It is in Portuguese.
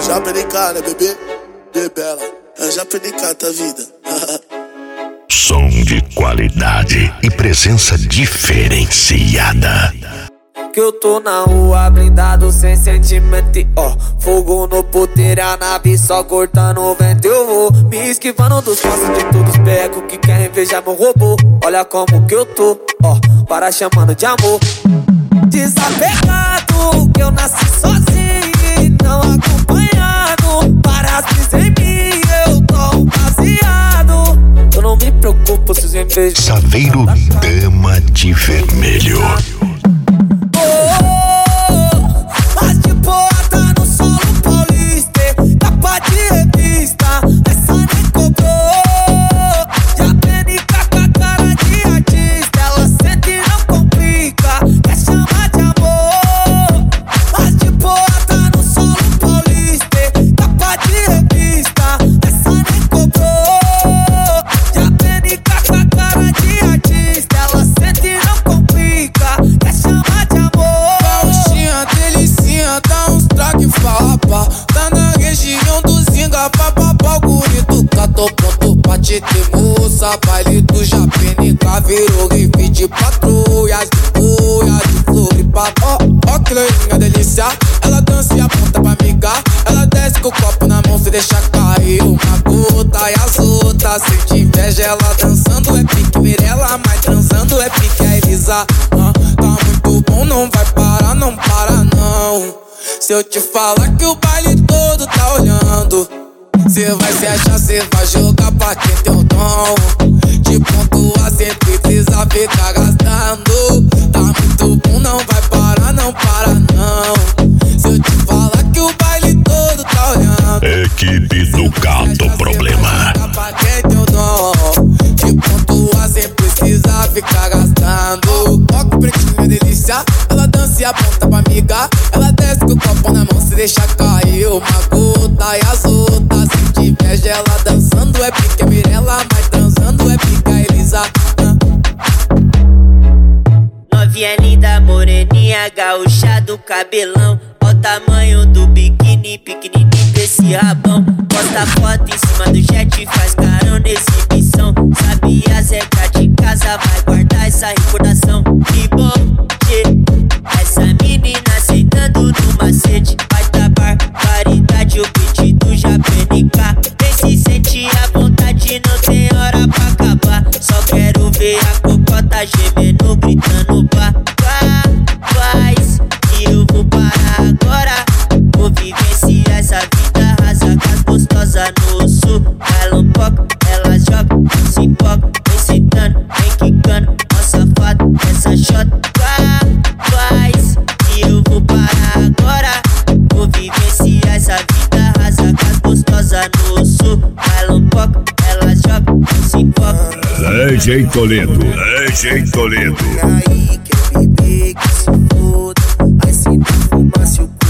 já PNK, né, bebê? Bebela, já PNK, tá vida. Som de qualidade e presença diferenciada. Que eu tô na rua blindado sem sentimento e ó, fogo no puteiro, a nave só cortando o vento. Eu vou me esquivando dos passos de todos os becos que querem invejar meu robô. Olha como que eu tô, ó, para chamando de amor. Desapegado, que eu nasci sozinho e não acompanhado. Para as brisas em mim, eu tô baseado. Eu não me preocupo se os invejam. Saveiro Dama de Vermelho. Mas de boa tá no solo paulista, capa de revista, essa nem cobrou. Já PNK com a cara de artista, ela sente e não complica, quer chamar de amor. Mas de boa tá no solo paulista, capa de revista, essa nem cobrou. Já PNK com a cara de artista, ela sente e não complica, quer chamar de amor. Delicinha, dá uns traque, fala pá. Tá na região do Zinga, papapá, o guri do cá. Tô pronto pra te ter, moça. Baile do PNK virou riff de patrulhas, uia de Floripa. Ó que loirinha delícia, ela dança e aponta pra migar. Ela desce com o copo na mão, se deixa cair uma gota. E as outras sente inveja, ela dançando é pique Mirella, mas transando é pique a Elisa. Tá muito bom, não vai parar, não para não. Se eu te falar que o baile todo tá olhando, cê vai se achar, cê vai jogar pra quem tem o dom. De pontuar sem precisar ficar gastando. Tá muito bom, não vai parar, não para não. Se eu te falar que o baile todo tá olhando, Equipe do Gato Problema. pra quem tem o dom. De pontuar sem precisar ficar gastando. Ó que pretinha delícia, ela dança e aponta pra amiga. Ela desce com o copo na mão, se deixa cair uma gota. E as outras sente inveja, ela dançando é pique Mirella, mas transando é pique a Elisa. Novinha linda, moreninha, gaúcha do cabelão. Ó o tamanho do biquíni, pequenininho desse rabão. Posta foto em cima do jet, faz carona, exibição. Sabe as regras de casa, vai guardar essa recordação. Que bom, essa menina aceitando no macete. Vai dar barbaridade, o pedido já PNK. Quem se sente à vontade, não tem hora pra acabar. Só quero ver a cocota gemendo, gritando pá. Faz que eu vou parar agora. Vou vivenciar essa vida rasa com as gostosas no sul. Ela poca, ela joga, se empoca, vem sentando, vem quicando. Ó safado, essa shot. Faz que eu vou parar agora. Vou vivenciar essa vida rasa com as gostosas no sul. Ela poca, ela joga, se empoca. DJ Toledo. DJ Toledo. Aí quer beber que se foda, aí se não fumar se o